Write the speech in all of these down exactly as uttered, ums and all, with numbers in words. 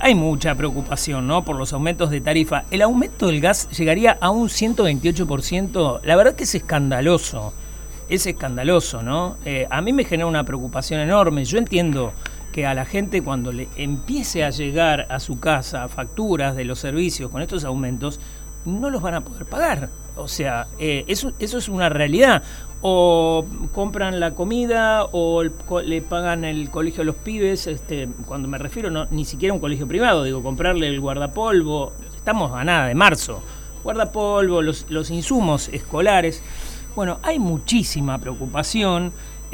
hay mucha preocupación, ¿no?, por los aumentos de tarifa. El aumento del gas llegaría a un ciento veintiocho por ciento. La verdad que es escandaloso. Es escandaloso, ¿no? Eh, a mí me genera una preocupación enorme. Yo entiendo que a la gente, cuando le empiece a llegar a su casa facturas de los servicios con estos aumentos, no los van a poder pagar. O sea, eh, eso, eso es una realidad. O compran la comida o el, le pagan el colegio a los pibes. Este, cuando me refiero, no, ni siquiera a un colegio privado, digo, comprarle el guardapolvo. Estamos a nada de marzo. Guardapolvo, los, los insumos escolares. Bueno, hay muchísima preocupación.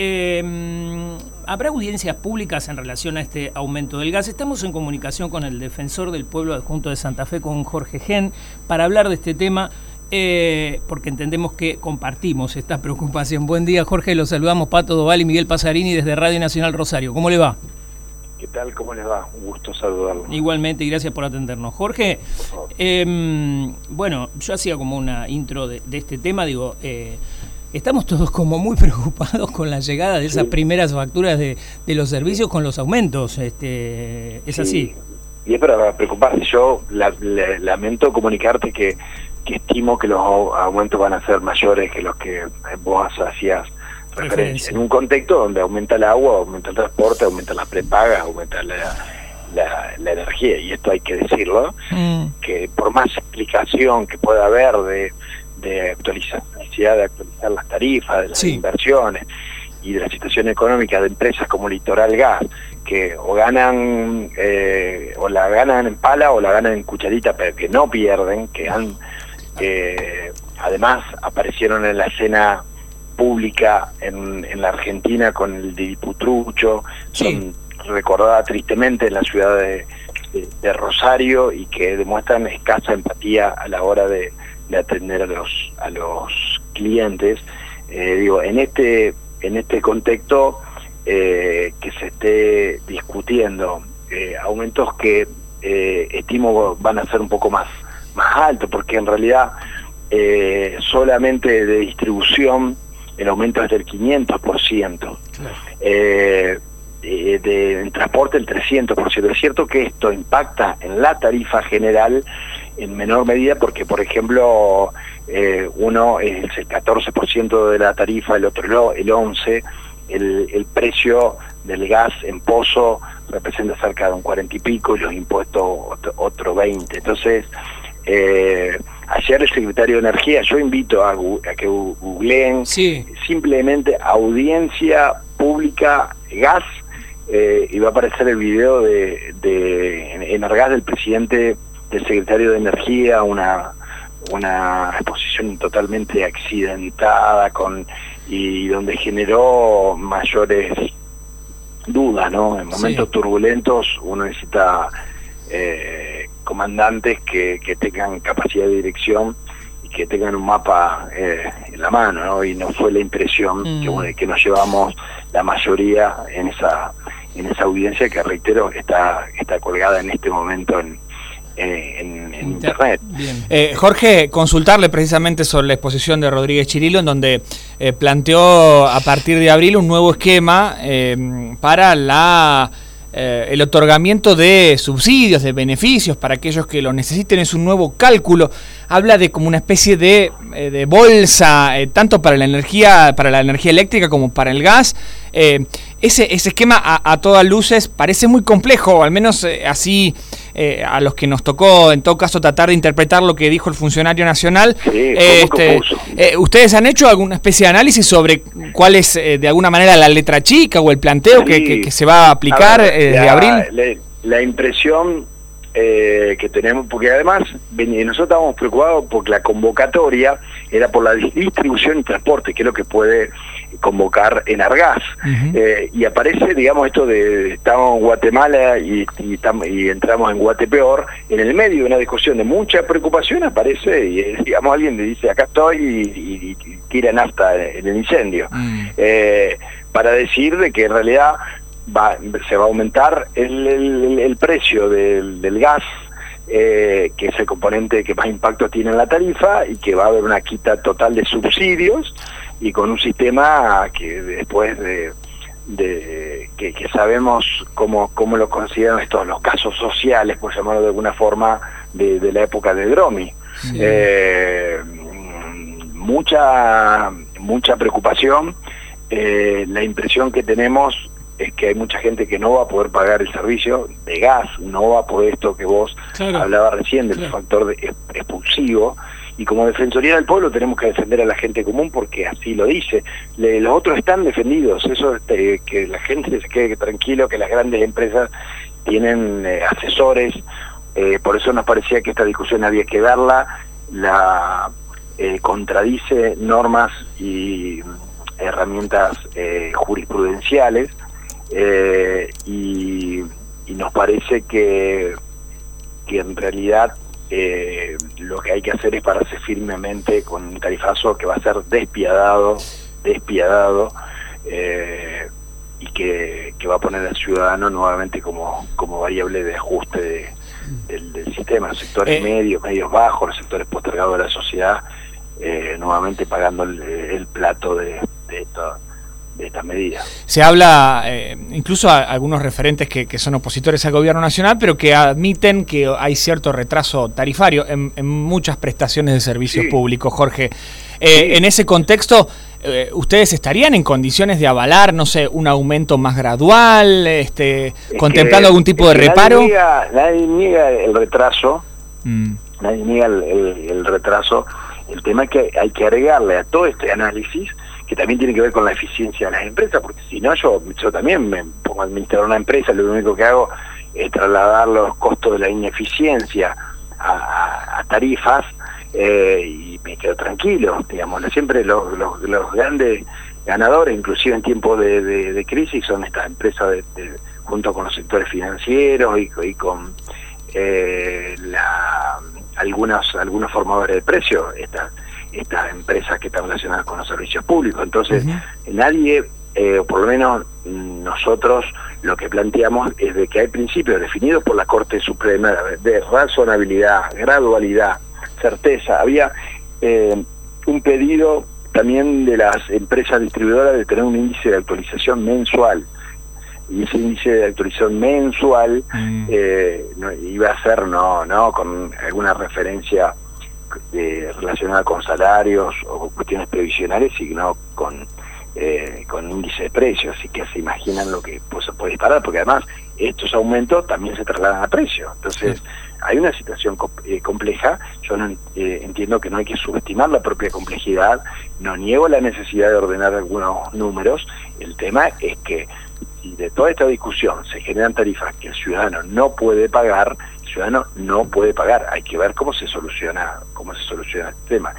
Eh, ¿Habrá audiencias públicas en relación a este aumento del gas? Estamos en comunicación con el defensor del pueblo adjunto de Santa Fe, con Jorge Gen, para hablar de este tema, eh, porque entendemos que compartimos esta preocupación. Buen día, Jorge, los saludamos Pato Doval y Miguel Pasarini desde Radio Nacional Rosario. ¿Cómo le va? ¿Qué tal? ¿Cómo les va? Un gusto saludarlo. Igualmente, y gracias por atendernos. Jorge, eh, bueno, yo hacía como una intro de, de este tema, digo... Eh, Estamos todos como muy preocupados con la llegada de esas sí. primeras facturas de, de los servicios con los aumentos. Este, ¿Es sí. así? Y es para preocuparse. Yo la, la, lamento comunicarte que, que estimo que los aumentos van a ser mayores que los que vos hacías referencia. En un contexto donde aumenta el agua, aumenta el transporte, aumenta las prepagas, aumenta la, la, la energía. Y esto hay que decirlo, mm. que por más explicación que pueda haber de... de actualizar, necesidad de actualizar las tarifas, de las sí. inversiones y de la situación económica de empresas como Litoral Gas, que o ganan eh, o la ganan en pala o la ganan en cucharita, pero que no pierden, que han eh, además aparecieron en la escena pública en, en la Argentina con el de Diputrucho, sí. son recordadas tristemente en la ciudad de, de, de Rosario y que demuestran escasa empatía a la hora de de atender a los a los clientes. Eh, digo, en este en este contexto eh, que se esté discutiendo eh, aumentos que eh, estimo van a ser un poco más más altos, porque en realidad eh, solamente de distribución el aumento es del quinientos por ciento, claro. eh, de, de en transporte el trescientos por ciento. Es cierto que esto impacta en la tarifa general en menor medida porque, por ejemplo, eh, uno es el catorce por ciento de la tarifa, el otro el once por ciento, el, el precio del gas en pozo representa cerca de un cuarenta y pico y los impuestos otro, otro veinte. Entonces, eh, ayer el secretario de Energía, yo invito a, a que googleen sí. simplemente audiencia pública gas, eh, y va a aparecer el video de, de Energas del presidente del secretario de Energía, una una exposición totalmente accidentada con y donde generó mayores dudas, ¿no? En momentos sí. turbulentos uno necesita eh, comandantes que, que tengan capacidad de dirección y que tengan un mapa eh, en la mano, ¿no? Y no fue la impresión mm. que, que nos llevamos la mayoría en esa en esa audiencia que, reitero, está está colgada en este momento en En, en internet. Eh, Jorge, consultarle precisamente sobre la exposición de Rodríguez Chirilo, en donde eh, planteó a partir de abril un nuevo esquema eh, para la eh, el otorgamiento de subsidios, de beneficios para aquellos que lo necesiten. Es un nuevo cálculo. Habla de como una especie de, eh, de bolsa, eh, tanto para la energía, para la energía eléctrica como para el gas. Eh, ese, ese esquema a, a todas luces parece muy complejo, al menos eh, así eh, a los que nos tocó en todo caso tratar de interpretar lo que dijo el funcionario nacional. Sí, eh, este, eh, ¿Ustedes han hecho alguna especie de análisis sobre cuál es eh, de alguna manera la letra chica o el planteo sí. que, que, que se va a aplicar a ver, eh, desde la, abril? La, la impresión eh, que tenemos, porque además nosotros estábamos preocupados porque la convocatoria era por la distribución y transporte, que es lo que puede convocar Energas. Uh-huh. eh, y aparece, digamos, esto de estamos en Guatemala y, y, tam, y entramos en Guatepeor, en el medio de una discusión de mucha preocupación aparece y, digamos, alguien le dice acá estoy y, y, y tira nafta en el incendio. Uh-huh. eh, para decir de que en realidad va, se va a aumentar el, el, el precio del, del gas, eh, que es el componente que más impacto tiene en la tarifa, y que va a haber una quita total de subsidios y con un sistema que después de, de que, que sabemos cómo, cómo lo consideran estos los casos sociales, por llamarlo de alguna forma, de, de la época de Dromi. Sí. Eh, mucha mucha preocupación. Eh, la impresión que tenemos es que hay mucha gente que no va a poder pagar el servicio de gas, no va a poder, esto que vos claro, hablabas recién del claro. factor de, expulsivo, y como Defensoría del Pueblo tenemos que defender a la gente común porque así lo dice. Le, los otros están defendidos, eso este, que la gente se quede tranquilo, que las grandes empresas tienen eh, asesores, eh, por eso nos parecía que esta discusión había que darla, la eh, contradice normas y herramientas eh, jurisprudenciales, eh, y, y nos parece que, que en realidad eh, lo que hay que hacer es pararse firmemente con un tarifazo que va a ser despiadado, despiadado, eh, y que, que va a poner al ciudadano nuevamente como, como variable de ajuste de, del, del sistema, los sectores eh. medios, medios bajos, los sectores postergados de la sociedad, eh, nuevamente pagando el, el plato de, de esta de estas medidas. Se habla, eh, incluso a algunos referentes que, que son opositores al gobierno nacional, pero que admiten que hay cierto retraso tarifario en, en muchas prestaciones de servicios sí. públicos, Jorge. Eh, sí. En ese contexto, eh, ¿ustedes estarían en condiciones de avalar, no sé, un aumento más gradual, este, es contemplando que, algún tipo de reparo? Nadie niega, nadie niega el retraso, mm. nadie niega el, el, el retraso. El tema es que hay que agregarle a todo este análisis, que también tiene que ver con la eficiencia de las empresas, porque si no yo, yo también me pongo a administrar una empresa, lo único que hago es trasladar los costos de la ineficiencia a, a, a tarifas, eh, y me quedo tranquilo, digamos. Siempre los, los, los grandes ganadores, inclusive en tiempos de, de, de crisis, son estas empresas de, de, junto con los sectores financieros y, y con eh, la, algunos, algunos formadores de precios, estas estas empresas que están relacionadas con los servicios públicos. Entonces, uh-huh. nadie, eh, por lo menos nosotros, lo que planteamos es de que hay principios definidos por la Corte Suprema de razonabilidad, gradualidad, certeza. Había eh, un pedido también de las empresas distribuidoras de tener un índice de actualización mensual, y ese índice de actualización mensual uh-huh. eh, no, iba a ser no, no con alguna referencia Eh, relacionada con salarios o cuestiones previsionales, sino con eh, con índice de precios, así que se imaginan lo que pues, se puede disparar, porque además estos aumentos también se trasladan a precio. Entonces sí. hay una situación eh, compleja. Yo no eh, entiendo que no hay que subestimar la propia complejidad, no niego la necesidad de ordenar algunos números. El tema es que si de toda esta discusión se generan tarifas que el ciudadano no puede pagar, el ciudadano no puede pagar. Hay que ver cómo se soluciona, cómo se soluciona este tema.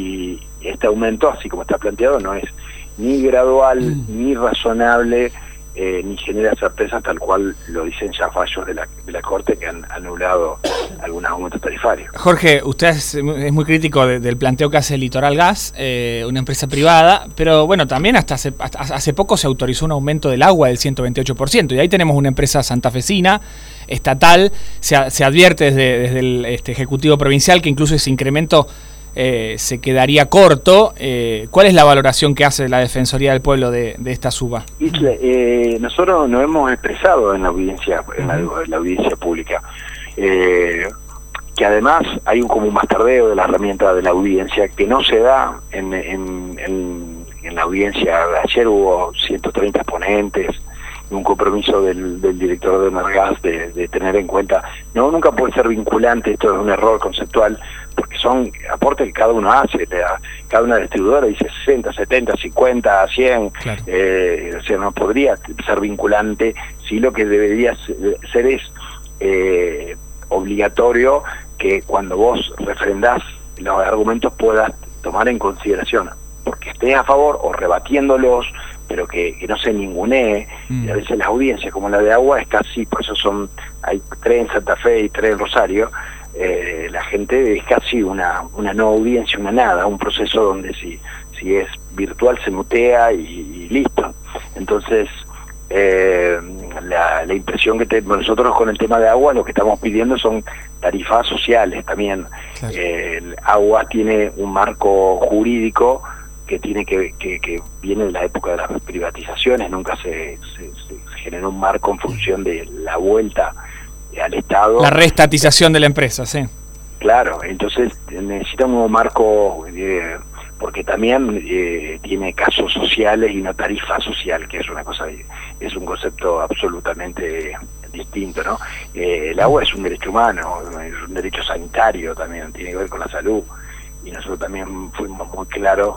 Y este aumento, así como está planteado, no es ni gradual, mm. ni razonable, eh, ni genera certeza, tal cual lo dicen ya fallos de la, de la Corte que han anulado algunos aumentos tarifarios. Jorge, usted es, es muy crítico de, del planteo que hace Litoral Gas, eh, una empresa privada, pero bueno, también hasta hace, hasta hace poco se autorizó un aumento del agua del ciento veintiocho por ciento, y ahí tenemos una empresa santafesina, estatal, se, se advierte desde, desde el este, Ejecutivo Provincial que incluso ese incremento Eh, se quedaría corto. Eh, ¿Cuál es la valoración que hace la Defensoría del Pueblo de, de esta suba? Isle, eh, nosotros nos hemos expresado en la audiencia, en la, en la audiencia pública, eh, que además hay un como un bastardeo de la herramienta de la audiencia que no se da en, en, en, en la audiencia. Ayer hubo ciento treinta ponentes, un compromiso del, del director de Energas de, de tener en cuenta, no, nunca puede ser vinculante, esto es un error conceptual, porque son aportes que cada uno hace, cada una distribuidora dice sesenta, setenta, cincuenta, cien, claro. eh, o sea, no podría ser vinculante, si lo que debería ser es eh, obligatorio que cuando vos refrendás los argumentos puedas tomar en consideración, porque estés a favor o rebatiéndolos, pero que, que no se ningunee. Mm. Y a veces las audiencias como la de agua es casi, por eso son, hay tres en Santa Fe y tres en Rosario, eh, la gente es casi una, una no audiencia, una nada, un proceso donde si, si es virtual se mutea y, y listo. Entonces, eh, la, la impresión que tenemos nosotros con el tema de agua, lo que estamos pidiendo son tarifas sociales también. Claro. Eh, el agua tiene un marco jurídico que tiene que, que, que viene de la época de las privatizaciones, nunca se, se, se generó un marco en función de la vuelta al Estado. La reestatización de la empresa, sí. Claro, entonces necesita un nuevo marco, eh, porque también eh, tiene casos sociales y no tarifa social, que es una cosa, es un concepto absolutamente distinto, ¿no? Eh, el agua es un derecho humano, es un derecho sanitario también, tiene que ver con la salud, y nosotros también fuimos muy claros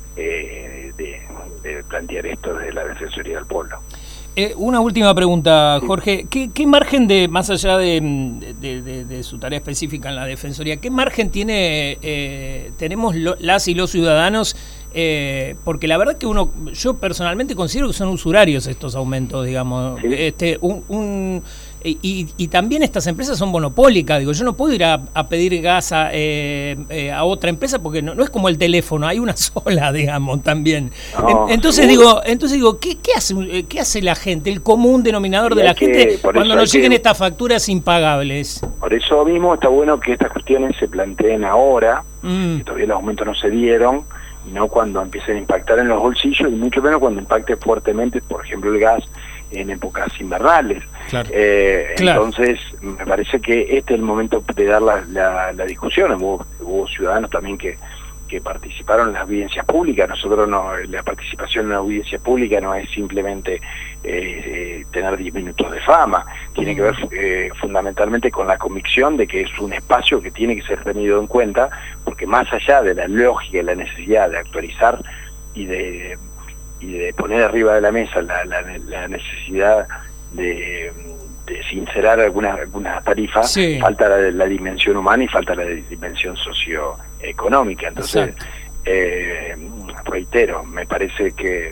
eh, de, de plantear esto desde la Defensoría del Pueblo. Eh, una última pregunta, Jorge. ¿Qué, qué margen de, más allá de, de, de, de su tarea específica en la Defensoría, qué margen tiene eh, tenemos lo, las y los ciudadanos? Eh, porque la verdad que uno, yo personalmente considero que son usurarios estos aumentos, digamos. Sí. Este, un, un y, y también estas empresas son monopólicas, digo, yo no puedo ir a, a pedir gas a, eh, eh, a otra empresa porque no, no es como el teléfono, hay una sola, digamos, también. No, entonces seguro. digo, entonces digo, ¿qué, qué hace qué hace la gente, el común denominador de la que, gente cuando nos lleguen que, estas facturas impagables? Por eso mismo está bueno que estas cuestiones se planteen ahora, mm. que todavía los aumentos no se dieron, y no cuando empiecen a impactar en los bolsillos, y mucho menos cuando impacte fuertemente, por ejemplo, el gas en épocas invernales. Claro. Eh, claro. Entonces, me parece que este es el momento de dar la, la, la discusión. Hubo, hubo ciudadanos también que, que participaron en las audiencias públicas. Nosotros no, la participación en la audiencia pública no es simplemente eh, eh, tener diez minutos de fama, tiene que ver eh, fundamentalmente con la convicción de que es un espacio que tiene que ser tenido en cuenta, porque más allá de la lógica y la necesidad de actualizar y de y de poner arriba de la mesa la, la, la necesidad de, de sincerar algunas algunas tarifas, sí. falta la, la dimensión humana y falta la dimensión socioeconómica. Entonces, eh, reitero, me parece que,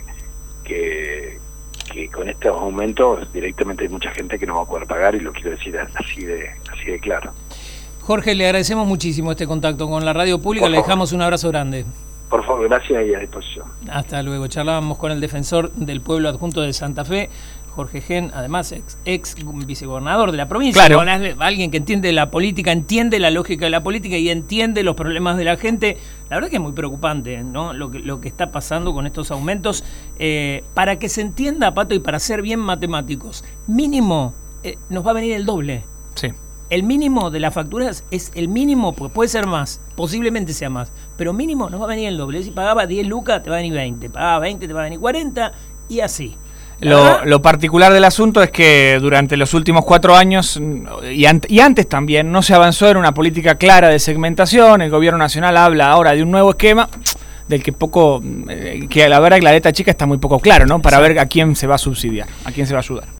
que que con estos aumentos directamente hay mucha gente que no va a poder pagar, y lo quiero decir así de así de claro. Jorge, le agradecemos muchísimo este contacto con la radio pública, le dejamos un abrazo grande. Por favor, gracias y a disposición. Hasta luego. Charlábamos con el defensor del pueblo adjunto de Santa Fe, Jorge Gen, además ex, ex vicegobernador de la provincia, claro. Alguien que entiende la política, entiende la lógica de la política y entiende los problemas de la gente. La verdad que es muy preocupante, ¿no? Lo que, lo que está pasando con estos aumentos. Eh, para que se entienda, Pato, y para ser bien matemáticos, mínimo eh, nos va a venir el doble. Sí. El mínimo de las facturas es el mínimo, porque puede ser más, posiblemente sea más, pero mínimo nos va a venir el doble. Si pagaba diez lucas, te va a venir veinte, pagaba veinte, te va a venir cuarenta, y así. Lo, lo particular del asunto es que durante los últimos cuatro años, y, an y antes también, no se avanzó en una política clara de segmentación. El gobierno nacional habla ahora de un nuevo esquema, del que poco, eh, que a la verdad que la letra chica está muy poco claro, ¿no? Para ver a quién se va a subsidiar, a quién se va a ayudar.